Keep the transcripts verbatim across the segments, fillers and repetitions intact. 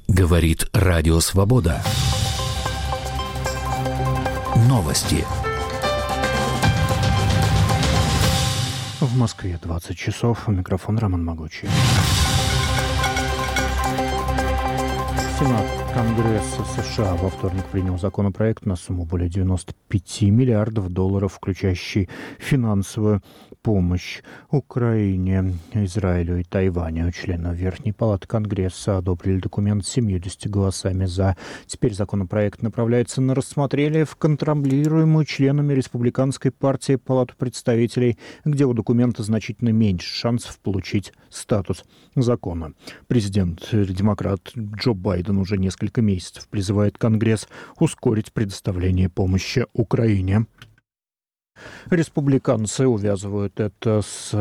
Говорит Радио Свобода. Новости. В Москве двадцать часов. Микрофон Роман Могучий. Сенат Конгресса США во вторник принял законопроект на сумму более девяноста пяти миллиардов долларов, включающий финансовую помощь Украине, Израилю и Тайваню. Члены Верхней палаты Конгресса одобрили документ семьюдесятью голосами «за». Теперь законопроект направляется на рассмотрение в контролируемую членами Республиканской партии Палату представителей, где у документа значительно меньше шансов получить статус закона. Президент-демократ Джо Байден уже несколько месяцев призывает Конгресс ускорить предоставление помощи Украине. Республиканцы увязывают это с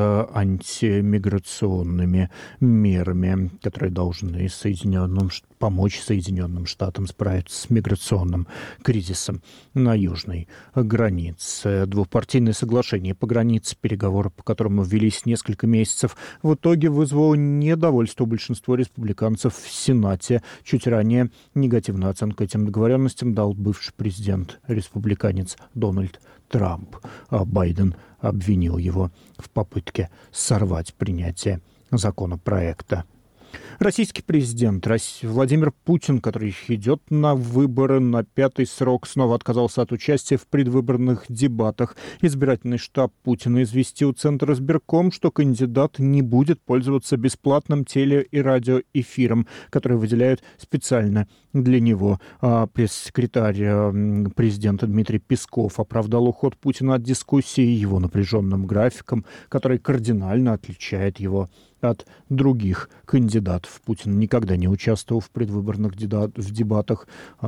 антимиграционными мерами, которые должны Соединенным, помочь Соединенным Штатам справиться с миграционным кризисом на южной границе. Двухпартийное соглашение по границе, переговоры по которому велись несколько месяцев, в итоге вызвало недовольство большинства республиканцев в Сенате. Чуть ранее негативную оценку этим договоренностям дал бывший президент-республиканец Дональд Трамп. А Байден обвинил его в попытке сорвать принятие законопроекта. Российский президент Владимир Путин, который идет на выборы на пятый срок, снова отказался от участия в предвыборных дебатах. Избирательный штаб Путина известил Центр избирком, что кандидат не будет пользоваться бесплатным теле- и радиоэфиром, который выделяют специально для него. А пресс-секретарь президента Дмитрий Песков оправдал уход Путина от дискуссии его напряженным графиком, который кардинально отличает его от других кандидатов. Путин никогда не участвовал в предвыборных дебатах,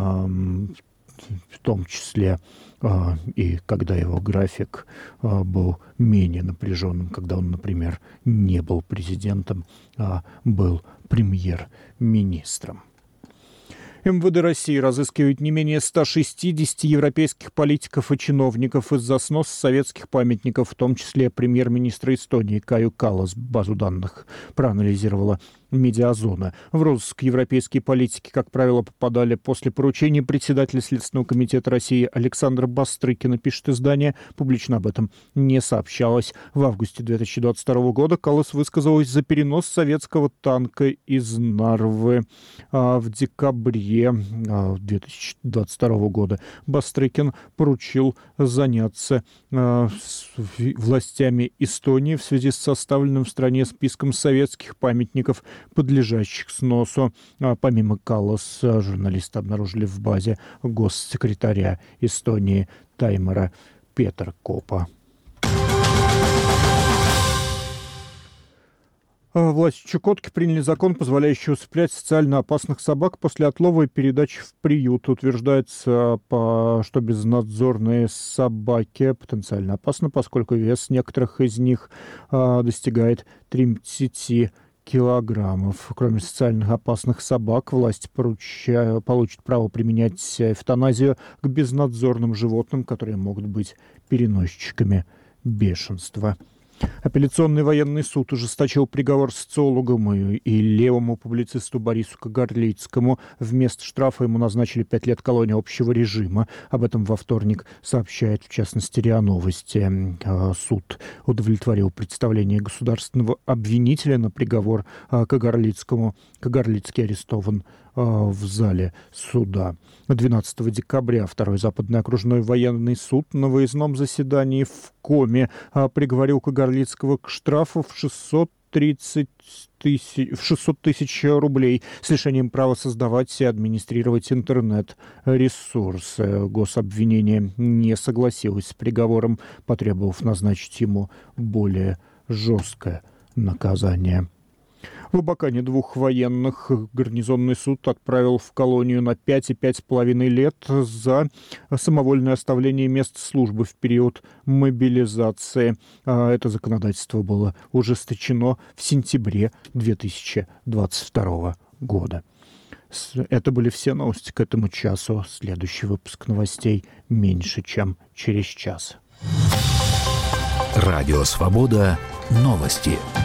в том числе и когда его график был менее напряженным, когда он, например, не был президентом, а был премьер-министром. эм вэ дэ России разыскивает не менее ста шестидесяти европейских политиков и чиновников из-за сноса советских памятников, в том числе премьер-министра Эстонии Каю Каллас. Базу данных проанализировала Медиазона. В розыск европейские политики, как правило, попадали после поручения председателя Следственного комитета России Александра Бастрыкина, пишет издание. Публично об этом не сообщалось. В августе две тысячи двадцать второго года Каллас высказалась за перенос советского танка из Нарвы. А в декабре две тысячи двадцать второго года Бастрыкин поручил заняться а, с властями Эстонии в связи с составленным в стране списком советских памятников, подлежащих сносу. А помимо Калласа, журналисты обнаружили в базе госсекретаря Эстонии Таймера Петеркопа. Власти Чукотки приняли закон, позволяющий усыплять социально опасных собак после отлова и передачи в приют. Утверждается, что безнадзорные собаки потенциально опасны, поскольку вес некоторых из них достигает тридцати килограммов. Кроме социально опасных собак, власти поруча... получат право применять эвтаназию к безнадзорным животным, которые могут быть переносчиками бешенства. Апелляционный военный суд ужесточил приговор социологам и, и левому публицисту Борису Кагарлицкому. Вместо штрафа ему назначили пять лет колонии общего режима. Об этом во вторник сообщает, в частности, РИА Новости. Суд удовлетворил представление государственного обвинителя на приговор Кагарлицкому. Кагарлицкий арестован в зале суда. двенадцатого декабря второй Западный окружной военный суд на выездном заседании в Коме приговорил Кагарлицкого к штрафу в шестьсот тридцать тысяч, в шестьсот тысяч рублей с лишением права создавать и администрировать интернет-ресурс. Гособвинение не согласилось с приговором, потребовав назначить ему более жесткое наказание. В Абакане двух военных гарнизонный суд отправил в колонию на пять и пять с половиной лет за самовольное оставление мест службы в период мобилизации. Это законодательство было ужесточено в сентябре две тысячи двадцать второго года. Это были все новости к этому часу. Следующий выпуск новостей меньше, чем через час. Радио Свобода. Новости.